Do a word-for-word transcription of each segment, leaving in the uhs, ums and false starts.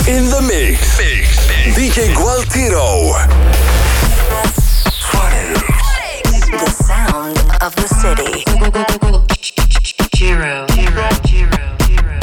In the mix. Mix. Mix. D J Gualtiero. The sound of the city. Giro, Giro, Giro, Giro.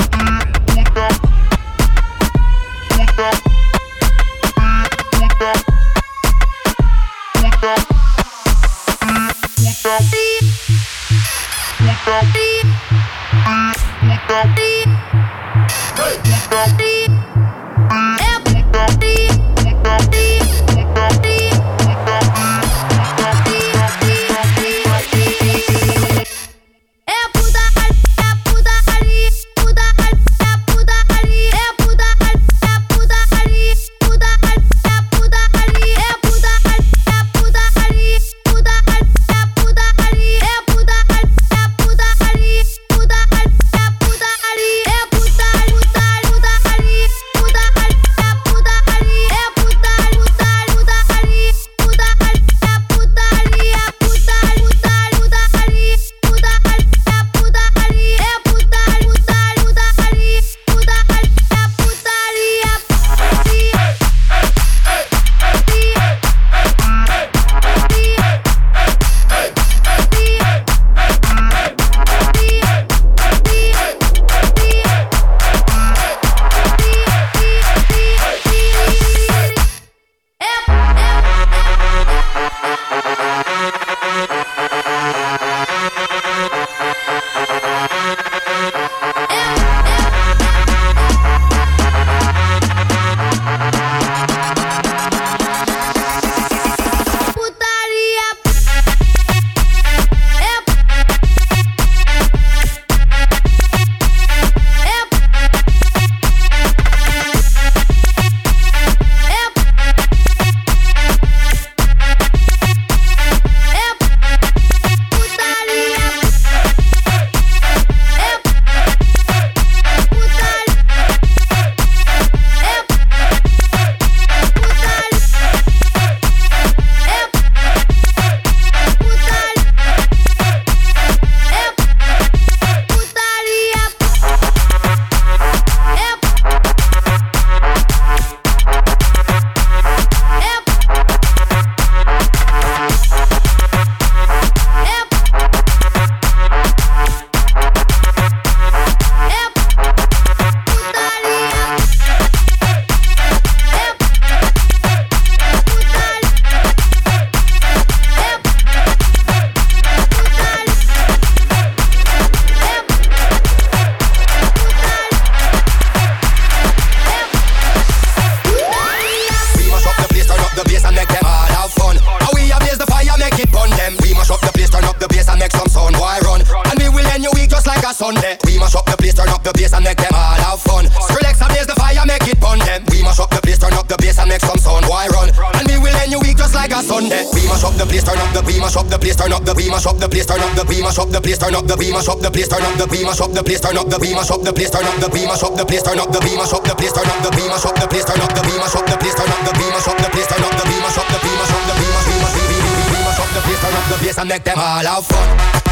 Turn up the beam, mash up the place, turn up the beam, mash up the place, turn up the beam, mash up the place, turn up the beam, mash up the place, turn up the beam, mash up the place, turn up the beam, mash up the place, turn up the beam, mash up the place, turn up the beam, mash up the place, turn up the beam, mash up the beam, mash up the beam, mash up the beam, mash up the place, turn up the place, and make them all have fun.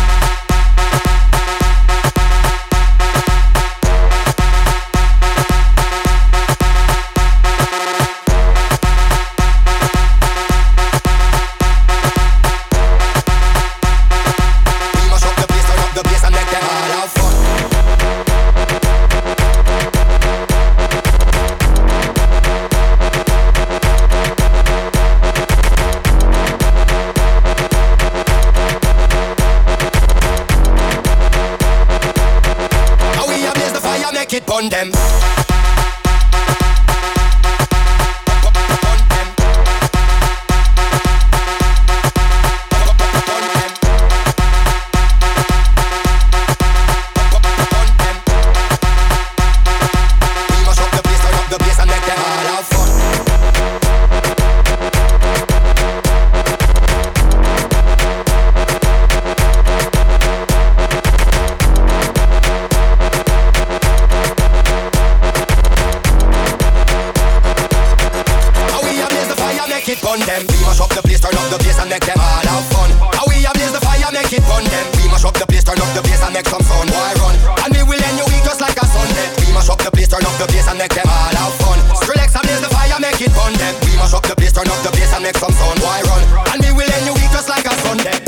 On them. Burn them, we mash up the place, turn up the bass and make them all have fun. How we ablaze the fire, make it burn them. We mash up the place, turn up the bass and make some sound, boy run. And we will end your week just like a Sunday. We mash up the place, turn up the bass and make them all have fun. turn up the bass and make some sound. Why run? And me will end your week just like a Sunday.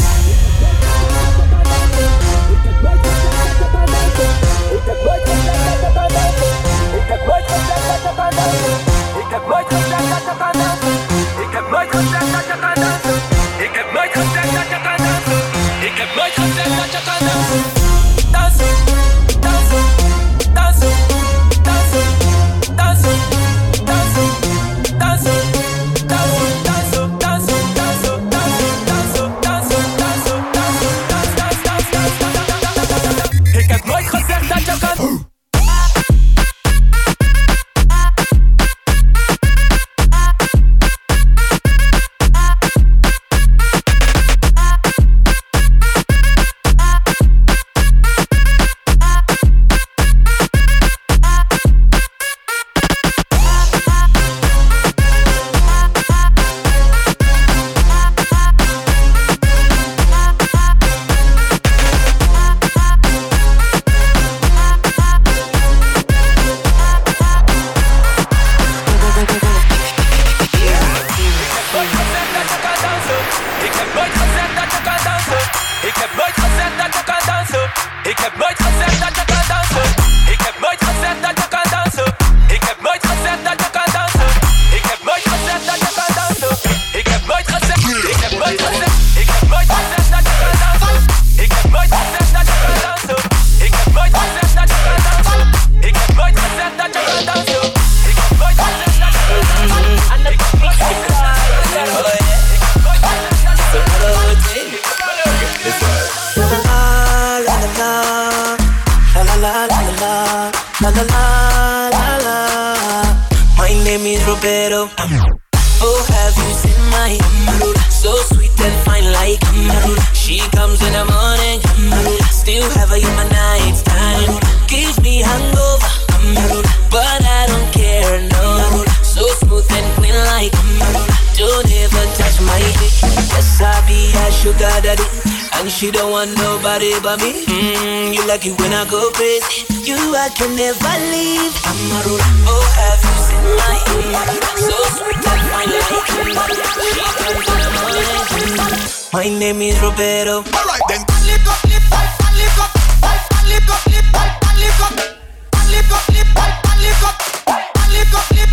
She don't want nobody but me. Mm, you like it when I go crazy. You I can never leave. I'm a ruler. Oh, have you seen my mm, so sweet and fine like she comes in the morning. My name is Roberto. Alright then. Lick up, lip, lick up, lick up, lip, lick up, lick up, lip, lick up, lip, lick up, lick up, lip,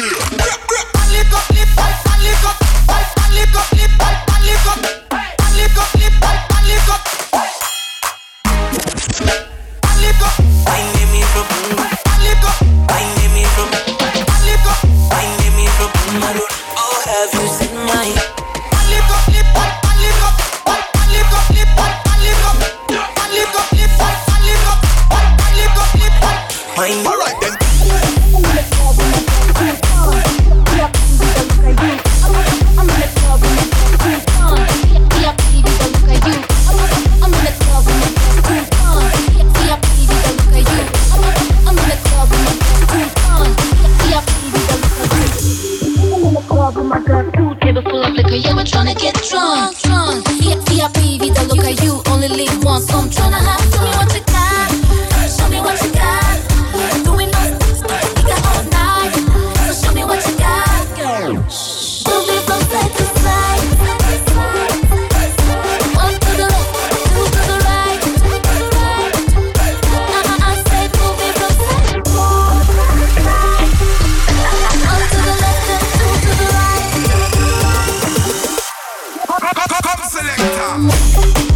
lick up, lip, lick up, lick up, lick up, lip. My name is Rob. My name is Rob. My name is Rob. Oh, have you seen my? My name. All right then. Yeah, we're tryna get drunk, drunk. V I P, vida loca, you only live once. So I'm tryna have, show me what you got. Show me what you got. Doing no stuff, we got all night. So show me what you got, girl. Move it from side to side. One to the left, two to the right. Uh-uh, I said move it from side to side. One to the left and two to the right. Come selector.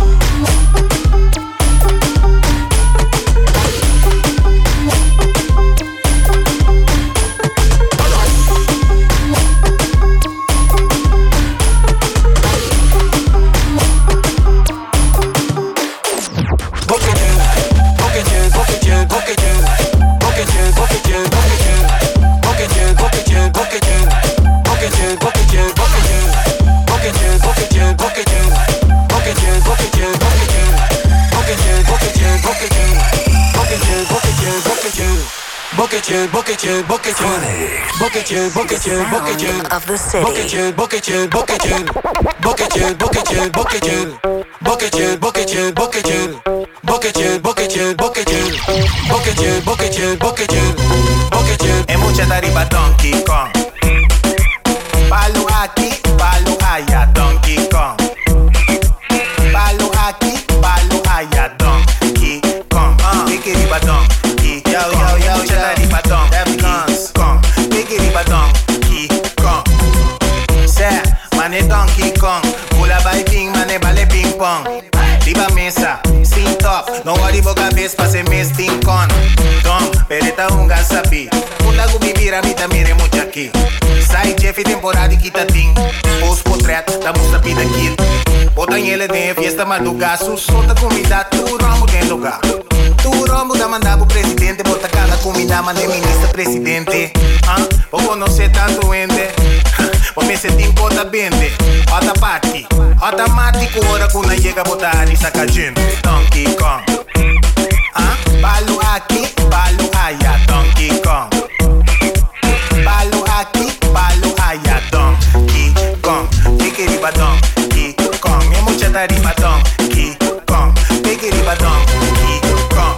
Bocachin, Bocachin, Bocachin, Bocachin, Bocachin, of the city. Bocachin, Bocachin, Bocachin, Bocachin, Bocachin, Bocachin, Bocachin, Bocachin, Bocachin, Bocachin, Bocachin, Bocachin, Bocachin, Bocachin, Bocachin, Bocachin. E mucha taripa Donkey Kong. Palo piramida mire muito aqui. Sai Jeff temporada que tá tim. Os portretos da moça vida aqui. Botam ele dentro fiesta madrugaço. Solta comida, tu rombo dentro do lugar. Tu rombo da mandar pro presidente. Bota cada comida, manda ministro presidente. Ah, vou conhecer tanto ende. Vou me sentir bota bende. Ota party, automático hora quando chega botar e saca gente. Donkey Kong. Ah, balo aqui, balo allá, Donkey Kong. Balo aqui, balo allá, Donkey Kong. Pique riba Donkey Kong. Minha muchacha riba Donkey Kong. Pique riba Donkey Kong.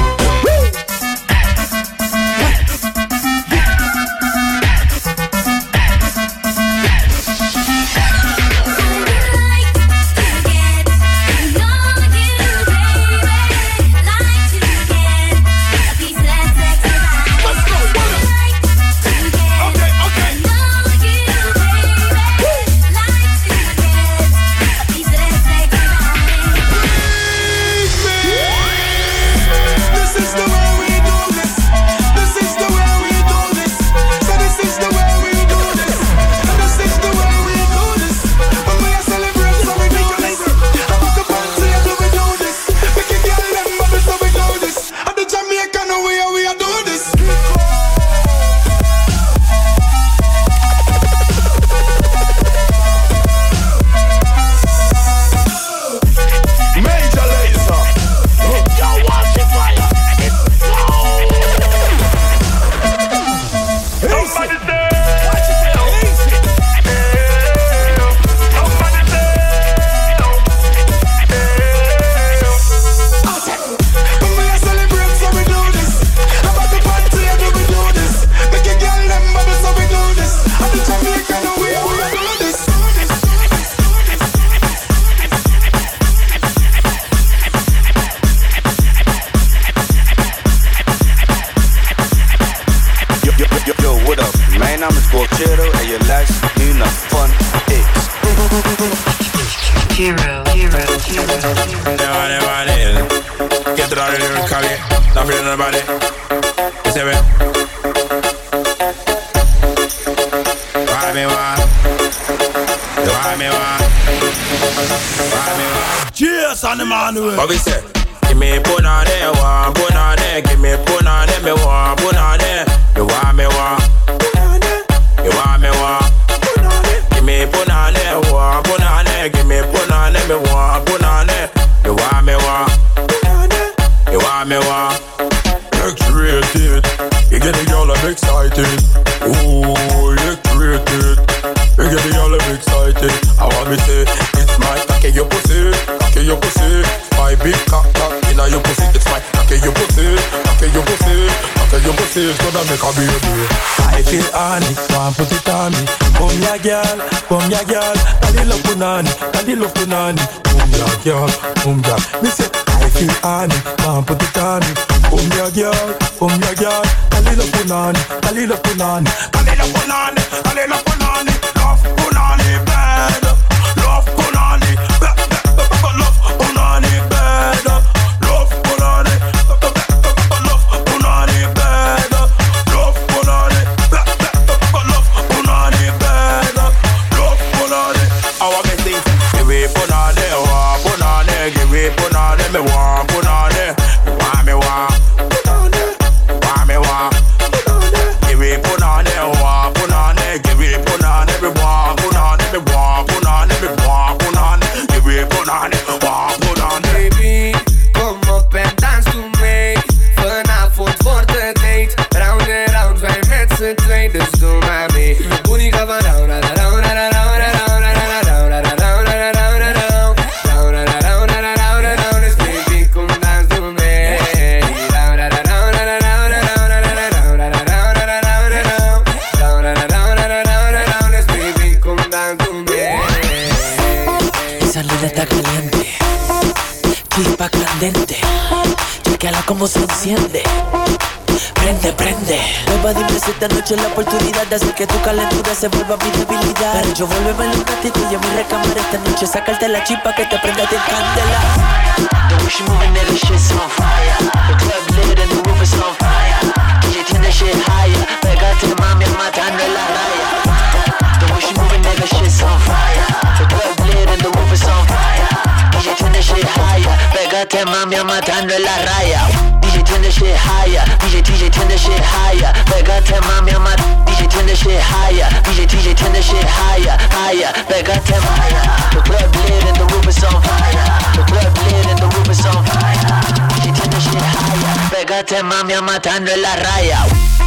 What we say? Give me punane, one punane. Give me punane, me one punane. You want me one? You want me one? Give me punane, one punane. Give me punane, me one punane. You want me one? You want me one? X-rated, you get the girl I'm excited. Ooh, X-rated, you get the girl I'm excited. I want me say, it's my cocky your pussy, cocky your pussy. My big cock cock inna your pussy, it's my cocky your pussy, cocky your pussy, cocky your pussy. It's gonna make a baby. I feel honey, one put it on me. Come ya girl, come ya girl. Kalilo punani, kalilo punani. Come ya girl, come ya. Me say I feel honey, one put it on me. Come ya girl, come ya girl. Kalilo punani, kalilo punani, kalilo punani, kalilo punani. Love punani bad, love punani bad, love punani bad, love punani, love punani bad, love punani, love punani bad, love punani. I want me think, give me punani, want punani, give me punani, me want punani, want me want, want me want, give me punani, want punani, give me punani, me want punani, me want punani, me want punani, give me punani, want punani. Baby, come up and dance to me. Vanavond wordt het date. Round and round, wij met z'n twee, dus doe maar mee. Boenica van round, round, round, round, round, round, round, round, round, round, round, round, round, round, dus baby, kom dance to me. Round, round, round, round, round, round, round, round, round, round, round, dus baby, kom dance to me. Esa nena está caliente, chispa candente, chequeala como se enciende. Prende, prende. Nueva dime si esta noche es la oportunidad de hacer que tu calentura se vuelva mi debilidad. Pero yo vuelve un ratito y en mi recámara esta noche sacarte la chispa que te prenda de candela. The way she moving, that shit's on fire. The club lit and the roof is on fire. Que ya tiene shit higher. Pégate mami. mami, I'm matando la raya. D J turn the shit higher. D J, D J turn the shit higher. Pégate mami, I'm a D J turn the shit higher. D J, D J turn the shit higher, higher. Pégate higher. The club lit and the roof is on fire. The club lit and the roof is on fire. D J turn the shit higher. Pégate mami, I'm matando la raya.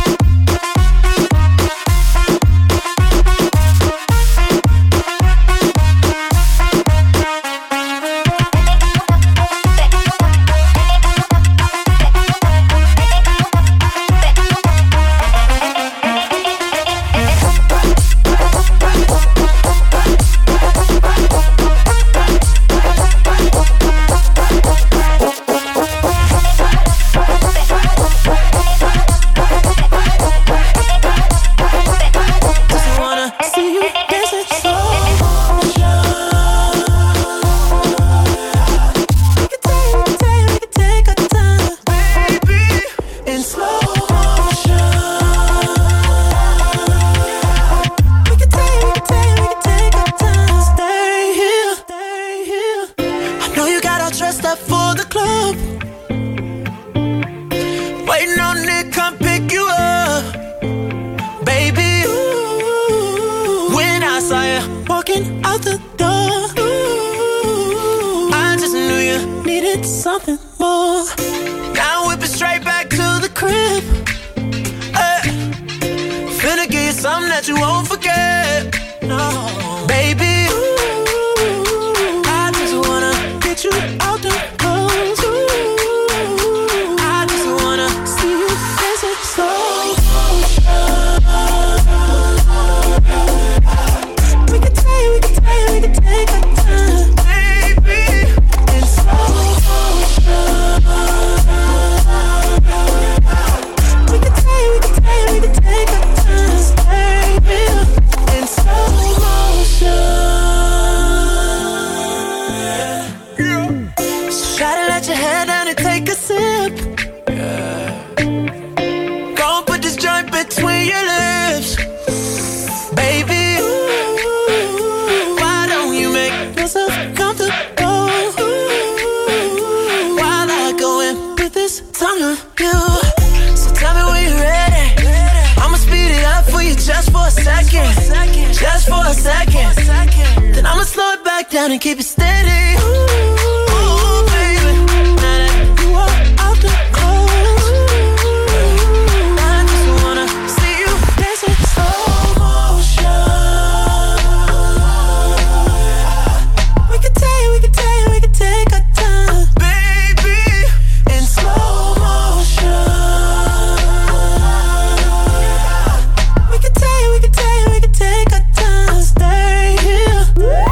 Down and keep it steady. Ooh, ooh, baby. Now that you are out the clothes, ooh, I just wanna see you dancing slow motion. We could take, we could take, we could take our time, baby, in slow motion. We could take, we could take, we could take our time, stay here.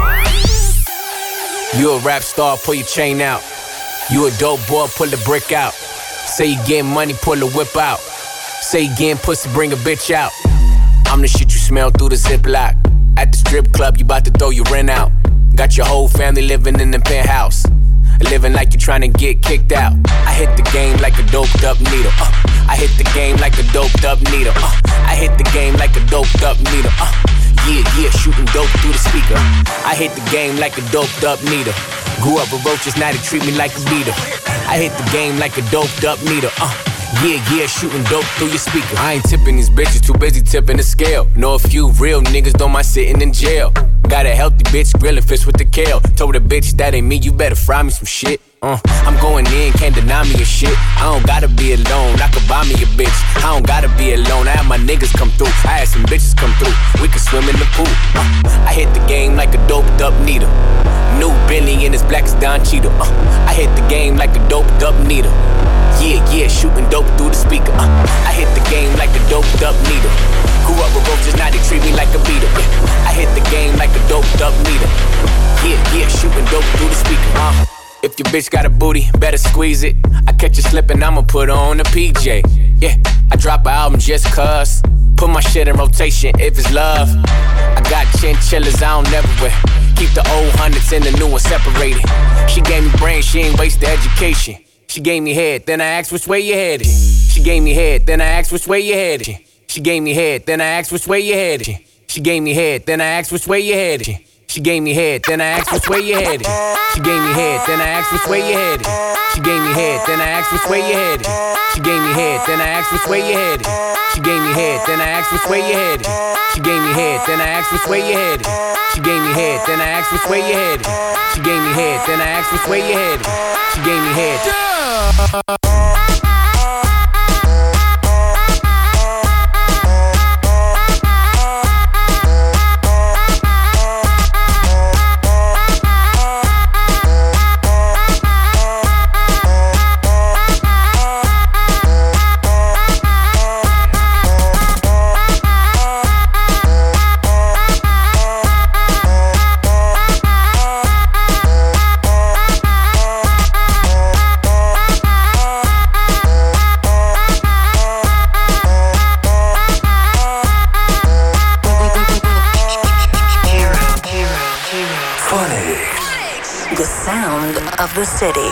You a rap star, pull your chain out. You a dope boy, pull the brick out. Say you getting money, pull the whip out. Say you getting pussy, bring a bitch out. I'm the shit you smell through the Ziploc. At the strip club, you bout to throw your rent out. Got your whole family living in the penthouse. Living like you're trying to get kicked out. I hit the game like a doped up needle. Uh, I hit the game like a doped up needle. Uh, I hit the game like a doped up needle. Uh, Yeah, yeah, shooting dope through the speaker. I hit the game like a doped up needle. Grew up with roaches, now they treat me like a beater. I hit the game like a doped up needle. Uh, yeah, yeah, shooting dope through your speaker. I ain't tipping these bitches, too busy tipping the scale. Know a few real niggas don't mind sitting in jail. Got a healthy bitch grilling fish with the kale. Told a bitch that ain't me, you better fry me some shit. Uh, I'm going in, can't deny me a shit. I don't gotta be alone, I could buy me a bitch. I don't gotta be alone, I had my niggas come through. I had some bitches come through, we could swim in the pool. uh, I hit the game like a doped up needle. New Bentley and as black as Don Cheadle. uh, I hit the game like a doped up needle. Yeah, yeah, shooting dope through the speaker. uh, I hit the game like a doped up needle. Grew up with roaches, now they treat me like a beater. yeah. I hit the game like a doped up needle. Yeah, yeah, shooting dope through the speaker. uh. If your bitch got a booty, better squeeze it. I catch you slipping, I'ma put on a P J. Yeah, I drop an album just cuz. Put my shit in rotation if it's love. I got chinchillas I don't never wear. Keep the old hundreds and the new ones separated. She gave me brains, she ain't waste the education. She gave me head, then I asked which way you headed. She gave me head, then I asked which way you headed. She gave me head, then I asked which way you headed. She gave me head, then I asked which way you headed. She She gave me head, then I asked which way you headed. She gave me head, then I asked which way you headed. She gave me head, then I asked which way you headed. She gave me head, then I asked which way you headed. She gave me head, then I asked which way you headed. She gave me head, then I asked which way you headed. She gave me head, then I asked which way you headed. She gave me head, then I asked which way you headed. She gave me head. Of the city.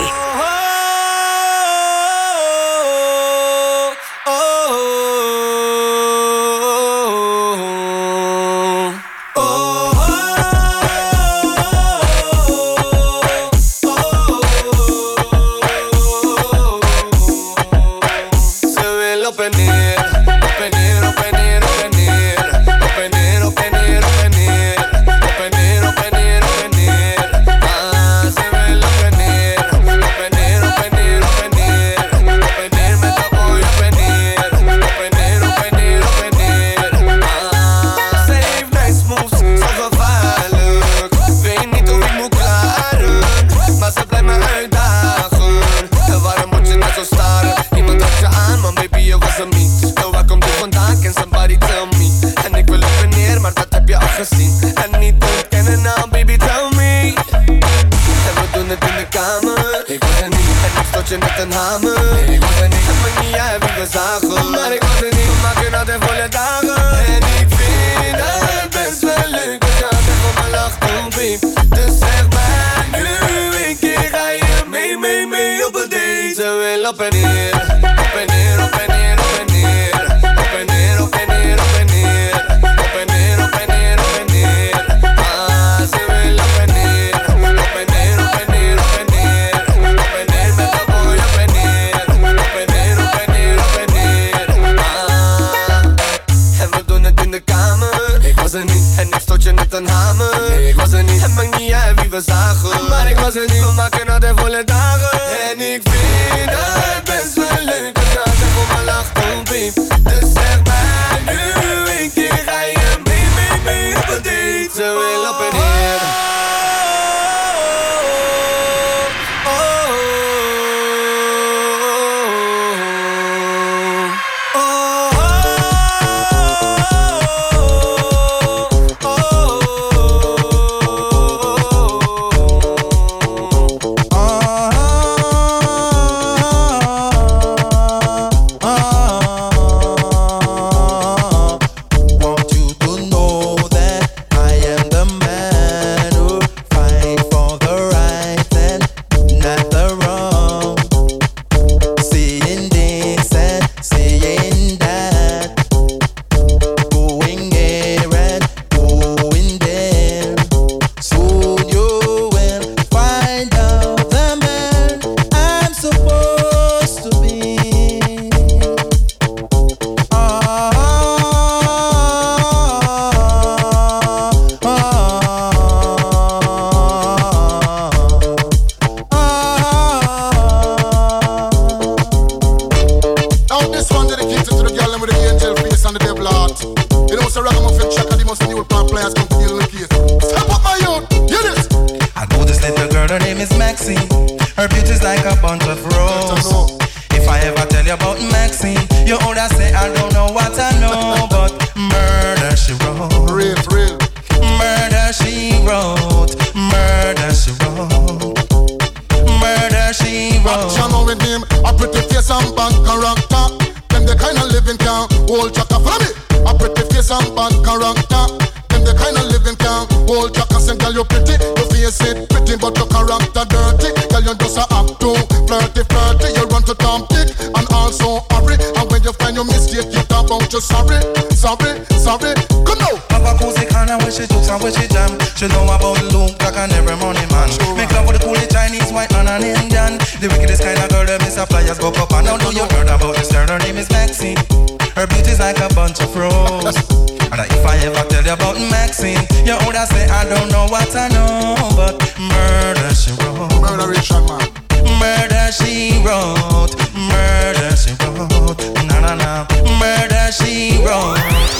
Sorry, sorry, come now. Papa Cozy kinda where she jokes and where she jam. She know about Luke, like an every money man. Make love with the coolie Chinese, white and an Indian. The wickedest kind of girl that Mister Flyers go up and now know you heard about this girl, her name is Maxine. Her beauty's like a bunch of roses. And if I ever tell you about Maxine, you would say I don't know what I know, but murder she wrote. Murder man. Murder she wrote. Murder she wrote. Na na na. Murder she wrote.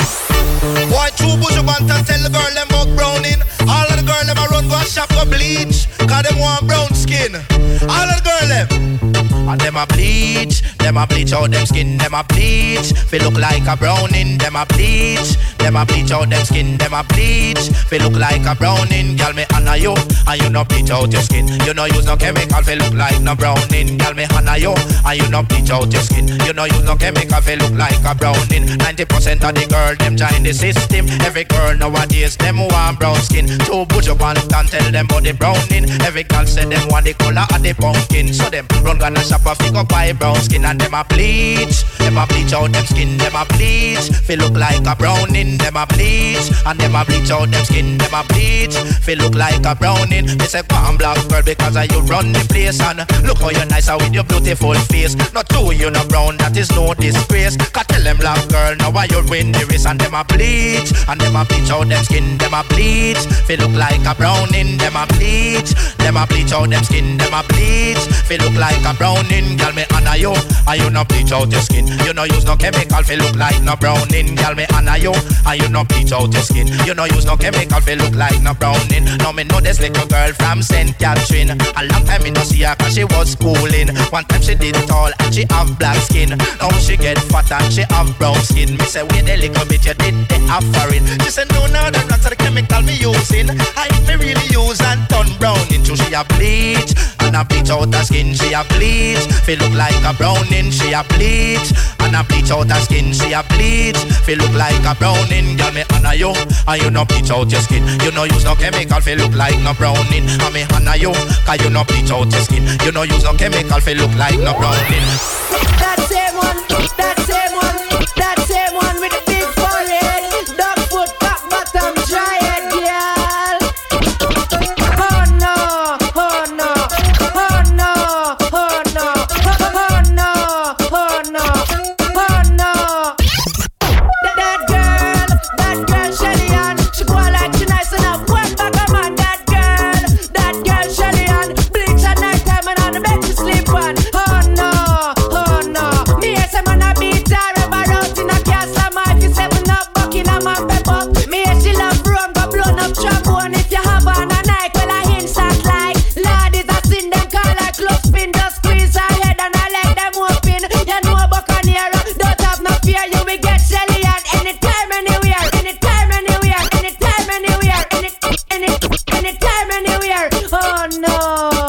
Boy, true bush up and tell the girl them about browning. All of the girl them a run go a shop go bleach, cause them want brown skin. All of the girl them. And them a bleach, them a bleach out them skin, them a bleach. Feel look like a browning, them a bleach. Them a bleach out them skin, them a bleach. Feel look like a browning, girl me honor you, and you no bleach out your skin. You no use no chemical, feel look like no browning, girl me honor you, and you no bleach out your skin. You no use no chemical, feel look like a browning. Ninety percent of the girl them join the system. Every girl nowadays them want brown skin. Two bush up and stand tell them about the browning. Every girl say them want the color of the pumpkin, so them run gonna shop a figure buy brown skin and them a bleach. Them a bleach out them skin, them a bleach. Feel look like a browning, them a bleach. And them a bleach out them skin, them a bleach. Feel look like a browning. They say go on black girl because you run the place. And look how you nice with your beautiful face. Not two you no brown, that is no disgrace. Cause tell them black girl now why you win the race. And them a bleach, and them a bleach out them skin, them a bleach. Feel look like a browning, them a bleach. Them a bleach out them skin, them a bleach. Feel look like a browning, girl me honor you, and you no bleach out your skin. You no use no chemical, feel look like no browning, girl me honor you, and you no bleach out your skin. You no use no chemical, feel look like no browning. Now me know this little girl from Saint Catherine. A long time me no see her cause she was schooling. One time she did tall and she have black skin. Now she get fat and she have brown skin. Me say wait a little bit, you did the offering. She said no, no, that's not the chemical me using. I me really use and turn brown into she a bleach. And a bleach out her skin, she a bleach. Feel look like a browning, she a bleach. And a bleach out her skin, she a bleach. Feel look like a browning, girl me honor you, and you no bleach out your skin. You no use no chemical, feel look like no browning. And me honor you, cause you no bleach out your skin. You no use no chemical, feel look like no browning. That same one, that same one, that same one with the big forehead, dog foot, top bottom, giant girl. Oh no, oh no, oh no, oh no, oh no, oh no, oh no. That girl, that girl Shelly Ann, she go like she nice enough. One back of man, that girl, that girl Shelly Ann, bleach at night time and on the bed to sleep on. Oh no, oh no. Me as a man a beat her ever out in a castle. My if you seven up, bucking a man pep up. Me as she love rum, go blown up trombone. If you have on a night, well I instant like ladies I seen them call like close spin. Just squeeze her head and I let them open. You know Buccaneer, don't have no fear. You will get Shelly Ann anytime, anywhere, anytime, anywhere, anytime, anywhere, any, any, anytime, anywhere. Oh no.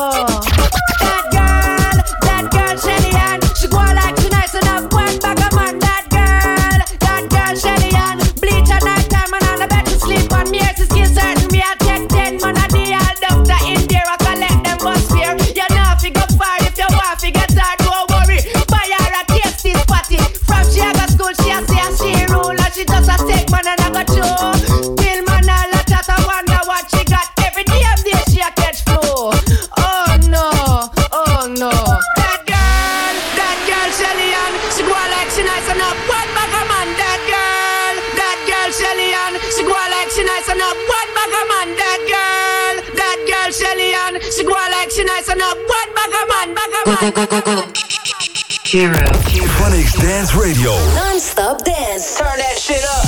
That girl, that girl Shelly Ann, she go like she nice enough. One bag of man, that girl, that girl Shelly Ann, bleach at night time and on the bed to sleep on. Me as skin certain, me I take ten man a day. All doctor in there, I can let them bust fear. You know if you go far, if you want to get hard, don't worry. Buy her a tasty spotty. From she a go school, she a say a she rule, and she just a take man and I go show. Till man all a chat, I wonder what she got. Every damn day she a catch flow. Oh no, oh no. That girl, that girl Shelly Ann, she go like she nice enough. One bag of man, that girl, that girl Shelly Ann, she go like she nice enough. One bag of man, that girl, that girl Shelly Ann, she go like she nice enough. One bag of man, bag of man. Hero. Funix Dance Radio. Non-stop dance. Turn that shit up.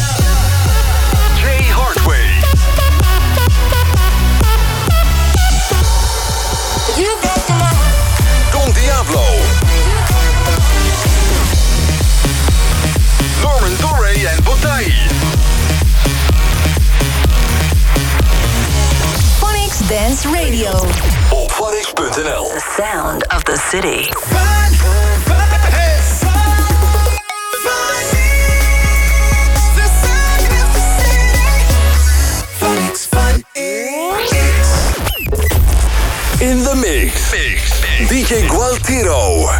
Jay Hardway. You got the man. Don Diablo. Norman Doré en Botai. Funix Dance Radio. Op funix punt n l. The sound of the city. In the mix. mix. D J Gualtiro.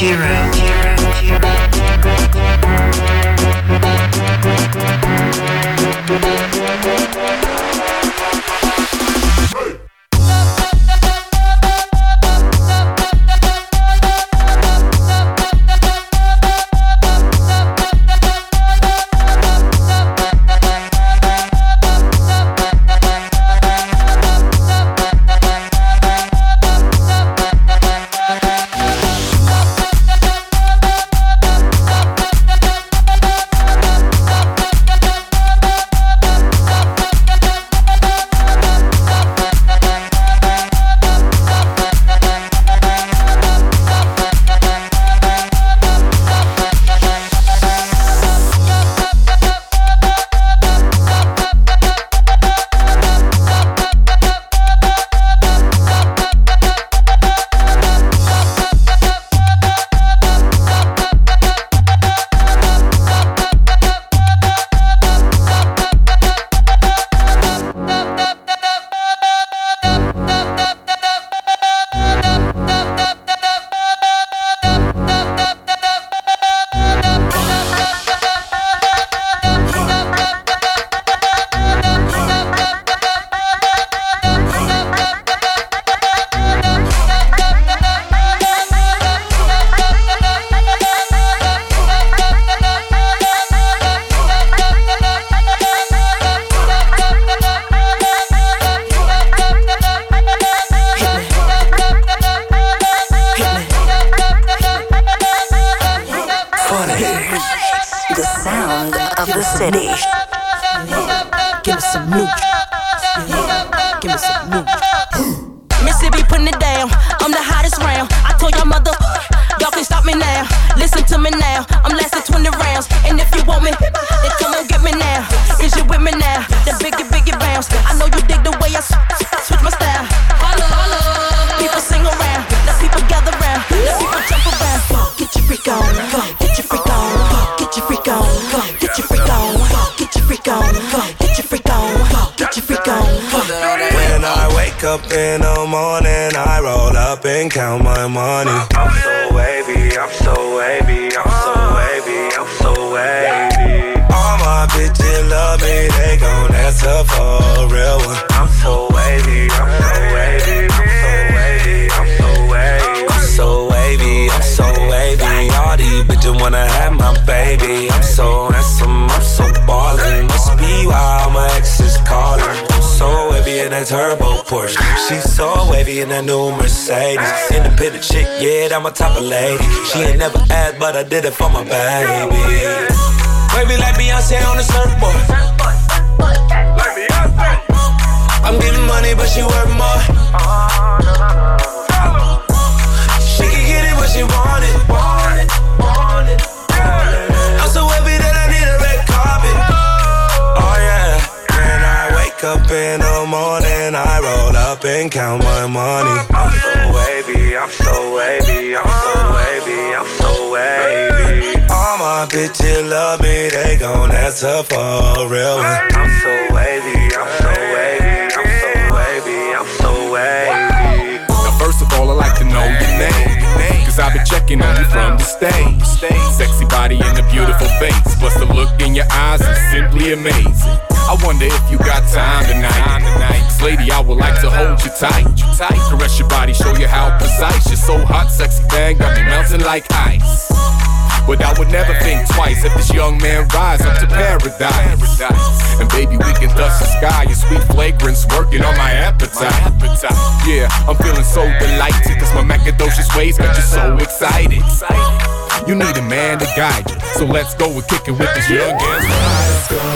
Giro, Giro, City. Give me some new. Give me some new. Mississippi putting it down. I'm the hottest round. I told y'all mother, y'all can stop me now. Listen to me now. I'm lasting twenty rounds. And if you want me, then come on get me now. Is you with me now? The biggie, biggie bounce. I know you dig the way I switch my style. Holla, holla. People sing around. Let people gather round. Let people jump around. Get your freak on. Get your freak on. Get your freak on. Get your freak on. Get your freak on. Get your freak on. Get your freak on. When I wake up in the morning, I roll up and count my money. I'm so wavy, I'm so wavy, I'm so wavy, I'm so wavy. All my bitches love me, they gon' answer for a real one. I'm so wavy, I'm so wavy, I'm so wavy, I'm so wavy. I'm so wavy, I'm so wavy. All these bitches wanna have my baby. I'm so handsome, I'm so ballin'. Must be why all my exes callin'. I'm so wavy in that turbo Porsche. She's so wavy in that new Mercedes. Independent chick, yeah, that my type of lady. She ain't never asked, but I did it for my baby. Wavy like Beyonce on the surfboard. I'm getting money, but she worth more. She can get it when she want it. I'm so wavy that I need a red carpet. Oh yeah. When I wake up in the morning, I roll up and count my money. I'm so wavy, I'm so wavy, I'm so wavy, I'm so wavy. All my bitches love me, they gon' answer for a real one. I'm so wavy, I'm so wavy, I'm so wavy, I'm so wavy. Now first of all, I like to know your name, cause I've been checking on you from the stage. Sexy body and a beautiful face, plus the look in your eyes is simply amazing. I wonder if you got time tonight. Cause lady, I would like to hold you tight. Caress your body, show you how precise. You're so hot, sexy thing, got me melting like ice. But I would never think twice if this young man rise up to paradise. And baby, we can touch the sky. Your sweet fragrance working on my appetite. Yeah, I'm feeling so delighted, cause my macadocious ways got you so excited. You need a man to guide you, so let's go and kick it with this young ass. Let's go,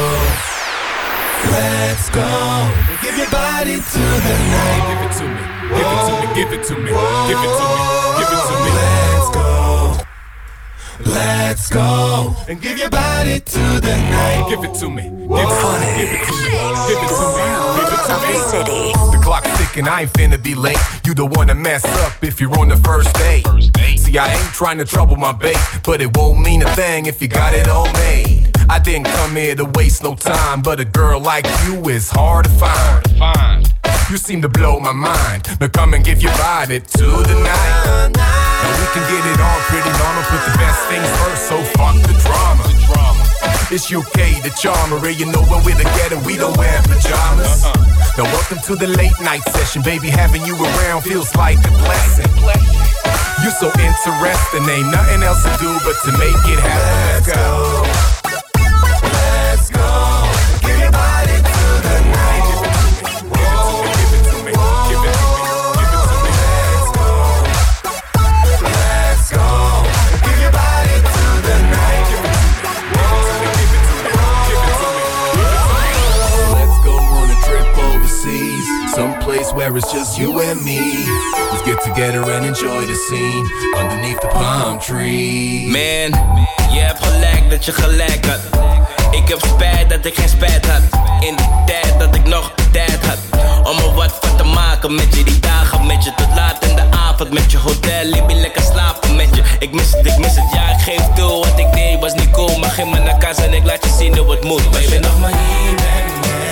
let's go. Give your body to the night. Give it to me, give it to me, give it to me, give it to me, give it to me. Let's go, let's go. And give your body to the night. Give it to me, give it to me, give it to me, give it to me, give it to me. City. The clock's ticking, I ain't finna be late. You the one to mess up if you're on the first date. See, I ain't trying to trouble my bait, but it won't mean a thing if you got it all made. I didn't come here to waste no time, but a girl like you is hard to find. You seem to blow my mind. Now come and give your body to the night. Now we can get it on pretty normal, put the best things first, so fuck the drama. It's U K, the charmer, you know when we're together, we don't wear pajamas. Uh-uh. Now welcome to the late night session, baby, having you around feels like a blessing. You're so interesting, ain't nothing else to do but to make it happen. Let's go. Let's go. Give your body to the night. Give it to me, give it to me, give it to me. Let's go. Let's go. Give your body to the night. Give it to me, give it to me, give it to me, give it to me. Let's go on a trip overseas, someplace where it's just you and me. Let's get together and enjoy the scene underneath the palm tree. Man, je hebt gelijk dat je gelijk had. Ik heb spijt dat ik geen spijt had. In de tijd dat ik nog tijd had om er wat van te maken met je. Die dagen met je tot laat in de avond met je hotel. Liep je lekker slapen met je. Ik mis het, ik mis het, ja ik geef toe. Wat ik deed was niet cool, maar ging maar naar casa en ik laat je zien hoe het moet. Maar je bent nog maar hier bij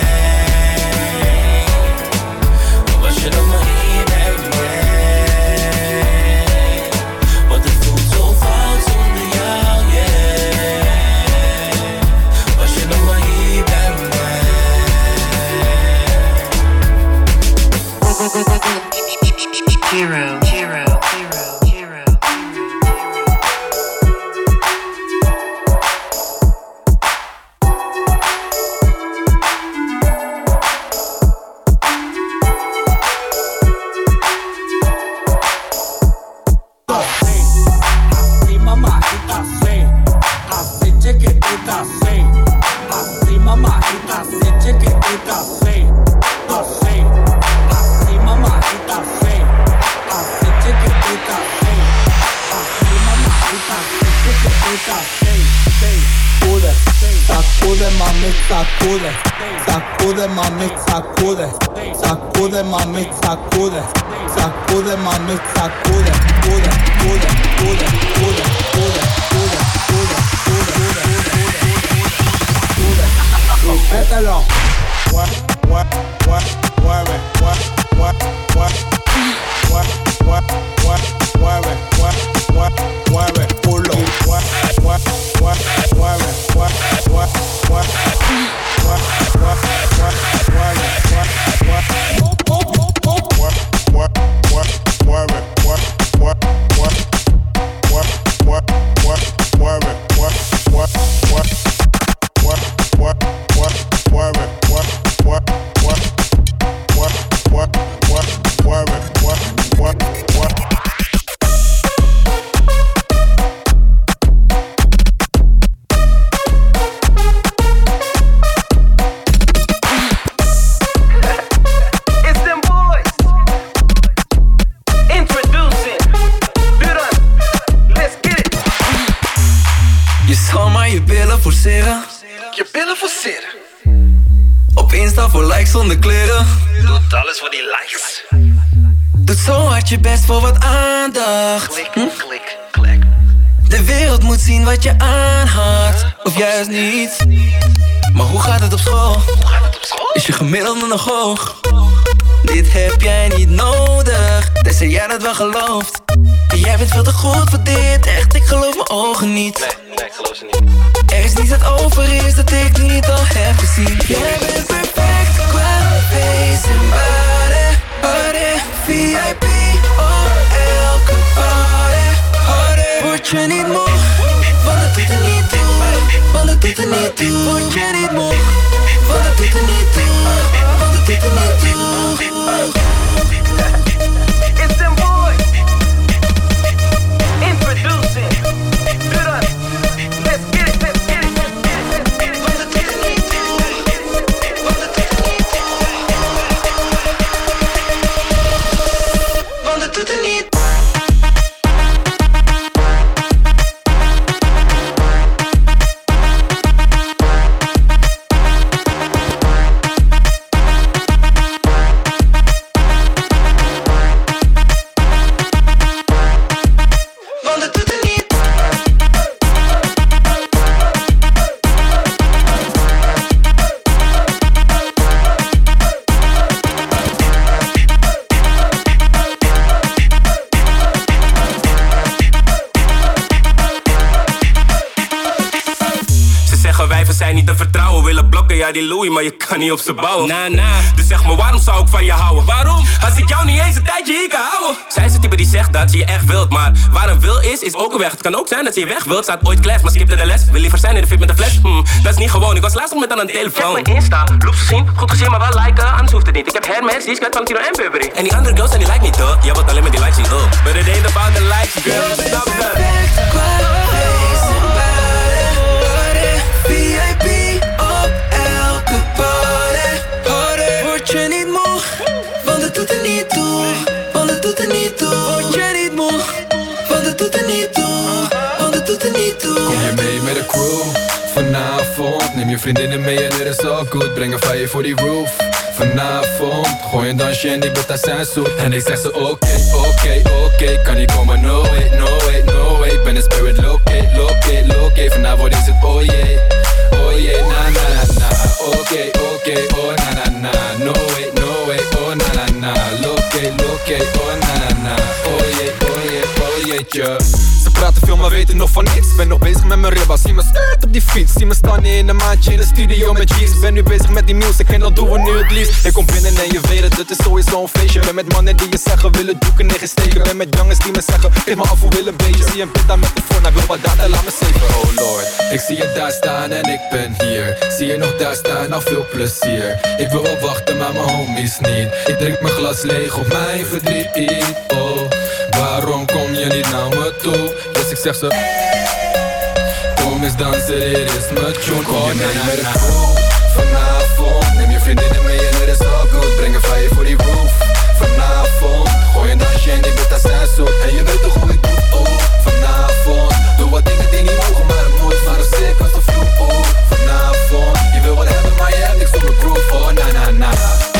mij. Was je nog maar hier bij mij. Want het voelt zo fout zonder jou, yeah. Was je nog maar hier bij mij. Hero, hero, hero, hero. Así mamacita, sí. Así chiquitita, sí. Así mamacita, sí, chiquitita, sí. Así, así mamacita, sí. Así chiquitita, sí. Así mamacita, sí, chiquitita, sí, sí. Sacude, sacude mami, sacude. Sacude mami, sacude. Sacude mami, sacude. Sacude mami, sacude. Sacude, sacude, sacude, sacude, sacude, sacude, sacude, sacude, sacude. Mételo. What, what, what, mueve, what, what, what, what, what, what, mueve, what, what, mueve, culo, what, what, what, mueve, what, what, what, what, what, what, mueve, what, what, what, what, what, mueve, what, what, what, what, what, what, mueve, what, what, what, what, what, what, mueve, what, what, what, what, what, what, mueve, what, what, what. It's them boys. Introducing. Duran. Let's get it. Je zal maar je billen forceren. Je billen forceren. Op Insta voor likes zonder kleren. Doet alles voor die likes. Doet zo hard je best voor wat aandacht. Klik, klik, klik. De wereld moet zien wat je aanhakt. Of juist niet. Maar hoe gaat het op school? Is je gemiddelde nog hoog? Dit heb jij niet nodig, tenzij jij dat wel gelooft. En jij bent veel te goed voor dit, echt, ik geloof mijn ogen niet. Nee, nee, ik geloof ze niet. Er is niets dat over is dat ik niet al heb gezien. Jij bent perfect qua face en body, body, V I P op elke party, party. Word je niet moe, want het doet er niet toe, want het doet er niet toe. Word je niet moe, want het doet er niet toe, want het doet er niet toe. It's them boys. Introducing. Duran. Let's get it, let's get it, let's get it, let's get it. Want het doet er niet toe, want het doet er niet toe, want het doet er niet. ja die Louis, maar je kan niet op ze bouwen. Nah, nah. Dus zeg me, waarom zou ik van je houden? Waarom? Als ik jou niet eens een tijdje hier kan houden. Zij is het type die zegt dat ze je echt wilt, maar waar een wil is, is ook een weg. Het kan ook zijn dat ze je weg wilt, staat ooit class, maar skipte de les. Wil liever zijn in de fit met de fles. Hm, dat is niet gewoon, ik was laatst nog met aan de telefoon. Check mijn Insta, loops gezien, goed gezien, maar wel liken, anders hoeft het niet. Ik heb Hermes, die is kwijt Valentino en Burberry. En die andere girls zijn die like niet, toch? Jij wilt alleen met die likes zien, oh. But it ain't about the likes, girl, stop that. V I P op elke party. Word je niet moe, want het doet er niet toe. Want het doet er niet toe. Word je niet moe, want het doet er niet toe. Want het doet er niet toe. Kom je mee met de crew? Vanavond neem je vriendinnen mee en er is all good. Breng een fire voor die roof. Vanavond gooi een dansje en die betaalt zijn zoet. En ik zeg ze oké, okay, oké, okay, oké okay. Kan niet komen, no way, no way, no way. Ben een spirit, locate, locate, locate. Vanavond is het oh yeah, oh yeah, na na na. Oké, okay, oké, okay, oh na na na. No way, no way, oh na na na. Locate, locate, oh na na na. Oh yeah, oh yeah, oh yeah, yeah. Ze praten veel maar weten nog van niks. Ben nog bezig met mijn ribbas, zie me skirt op die fiets. Zie me staan in een maandje in de studio met G's. Ben nu bezig met die music en dat doen we nu het liefst. Ik kom binnen en je weet het, het is sowieso een feestje. Ben met mannen die je zeggen willen doeken en geen steken. Ben met jongens die me zeggen, geef me af hoe wil een beetje. Zie een pita met de voor, nou wil wat data, laat me zeven. Oh lord, ik zie je daar staan en ik ben hier. Zie je nog daar staan, nou veel plezier. Ik wil wel wachten, maar mijn homies niet. Ik drink mijn glas leeg op mijn verdriet. Oh, waarom kom je niet naar me toe? Dus ik zeg ze, kom eens dansen, dit is mijn tune. Kom je mee met de crew? Vanavond neem je vriendinnen mee en er is all good. Breng een fire voor die roof. Vanavond gooi een dansje en die betaalt zijn zoet. En je weet toch hoe ik doe, oh. Vanavond doe wat dingen die niet mogen, maar het moet. Maar een sick als de vloek, oh. Vanavond je wil wat hebben, maar je hebt niks op de groove. Oh na na na.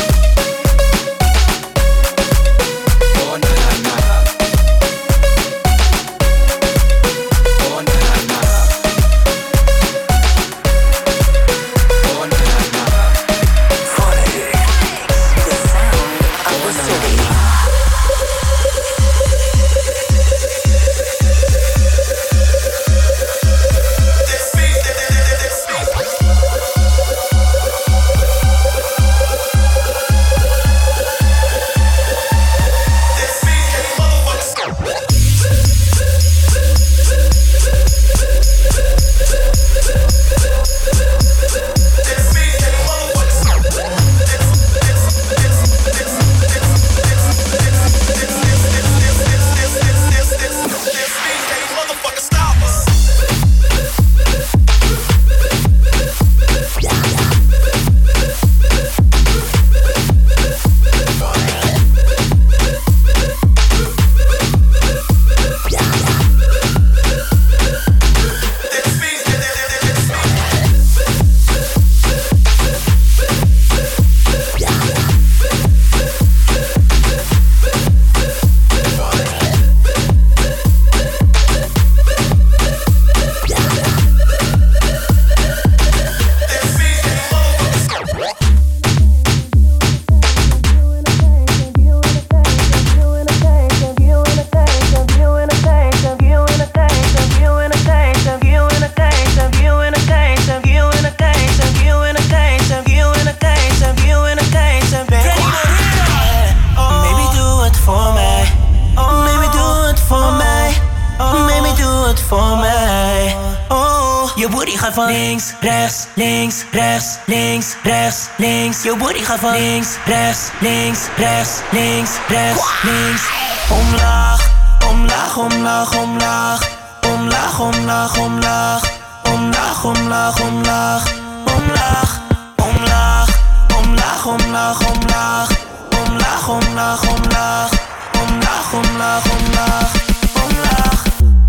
Links, rechts, links, rechts, links, rechts, links. Je booty gaat van links, rechts, links, rechts, links, rechts, links. Omlaag, omlaag, omlaag, omlaag. Omlaag, omlaag, omlaag. Omlaag, omlaag, omlaag. Omlaag, omlaag, omlaag, omlaag, omlaag. Omlaag, omlaag, omlaag. Omlaag, omlaag, omlaag. Omlaag.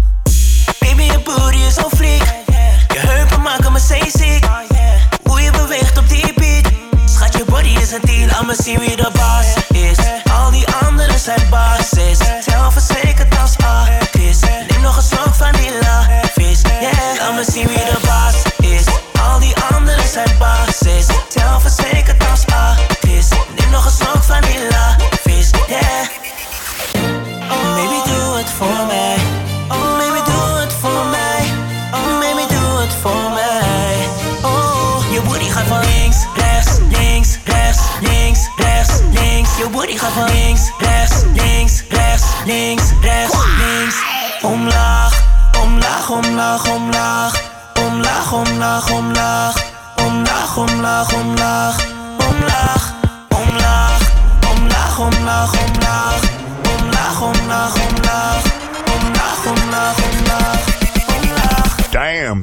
Baby, je booty is zo freak. Je heupen maken me zeeziek. Hoe je beweegt op die beat. Schat, je body is een deal. Laat me zien wie de baas is. Al die anderen zijn basis. Zelfverzekerd als artist. Neem nog een slok van die vis. Yeah, laat me zien wie de baas is. Al die anderen zijn basis. Zelfverzekerd als artist. Neem nog een slok van die vis. Yeah. Oh, baby, doe het voor mij. Oh, baby, doe het voor mij. Oh, baby, doe het voor mij. Oh, je booty gaat van links. Links, rechts, links, rechts, links, rechts, links. Omlaag, omlaag, omlaag, omlaag. Omlaag, omlaag, omlaag. Omlaag, omlaag, omlaag. Omlaag, omlaag, omlaag, omlaag, omlaag. Omlaag, omlaag, omlaag. Omlaag, omlaag, omlaag. Omlaag. Damn.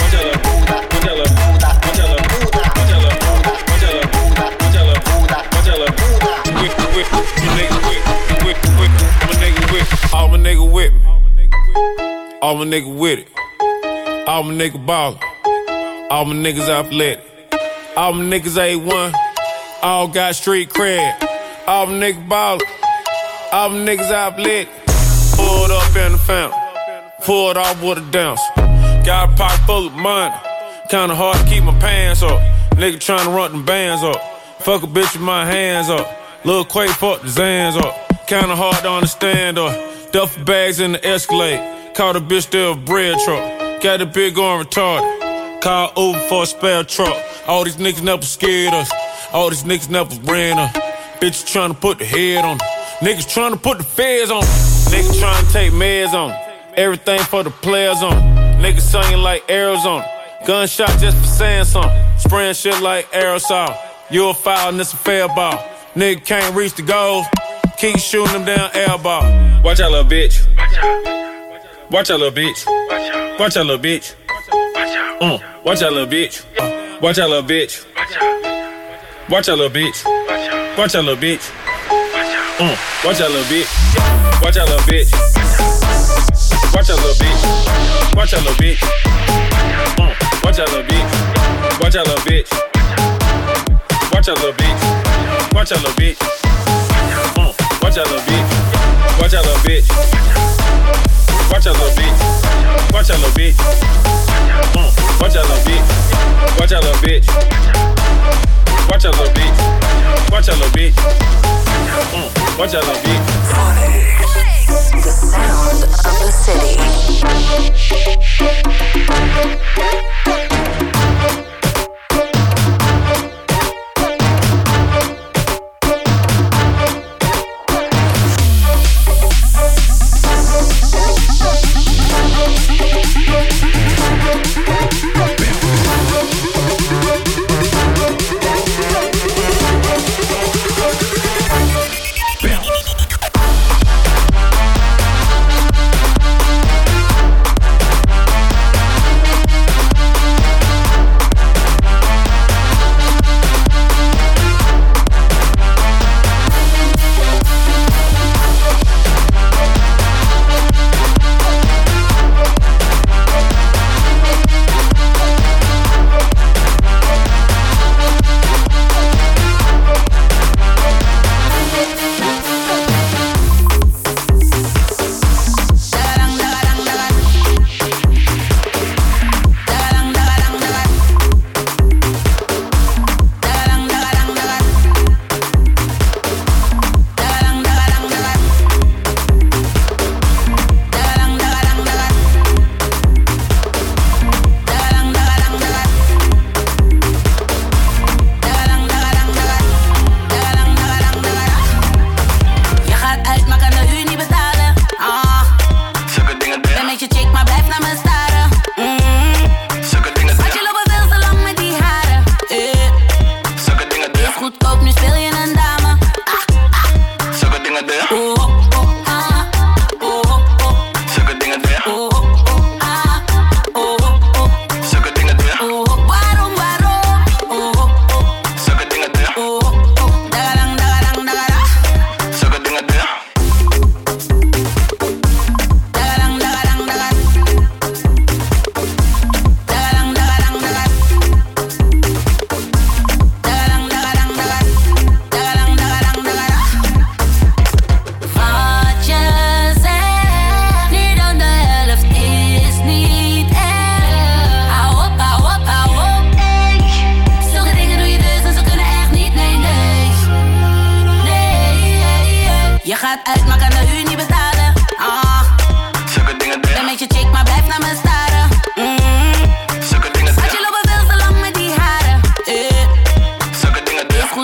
All my nigga with me. All my nigga with it. All my nigga ballin'. All my niggas athletic. All my niggas A one. All got street cred. All my niggas ballin'. All my niggas athletic. Pulled up in the fountain. Pulled off with a dance. Got a pocket full of money. Kinda hard to keep my pants up. Nigga tryna run them bands up. Fuck a bitch with my hands up. Lil' Quake fuck the Zans up. Kinda hard to understand up. Duffel bags in the Escalade. Caught a bitch there a bread truck. Got a big on retarded. Call Uber for a spare truck. All these niggas never scared us. All these niggas never ran us. Bitches tryna put the head on. Niggas tryna put the feds on. Niggas tryna take meds on. Everything for the players on. Niggas singing like Arizona. Gunshot just for saying something. Spraying shit like aerosol. You a foul and it's a fair ball. Nigga can't reach the goals. Keep shooting them down air ball. Watch out, little bitch. Watch out, little bitch. Watch out, little bitch. Mm. Watch out, little bitch. Watch out, little bitch. Watch out, little bitch. Watch out, little bitch. Mm. Watch out, little bitch. Watch out, little bitch. Watch out, little bitch. Watch out, little bitch. Mm. Watch out, little bitch. Watch out, little bitch. Watch out, little bitch. Watch out, little bitch. Mm. Watch out, little bitch. Watch out, little bitch. Watch out, little bitch. Watch out, little bitch. Mm. Watch out, little bitch. Watch out, little bitch. Watch out, little bitch. Watch out, little bitch. Mm. Watch out, little bitch. The sound of the city.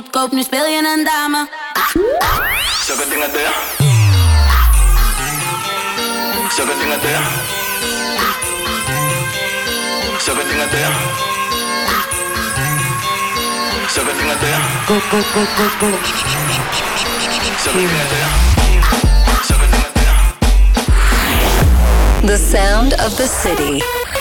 goedkoop, nu speel je een dame. Zulke dingen doe je. Zulke dingen doe je. Zulke dingen doe je. Zulke dingen doe je. Zulke dingen doe je. The sound of the city.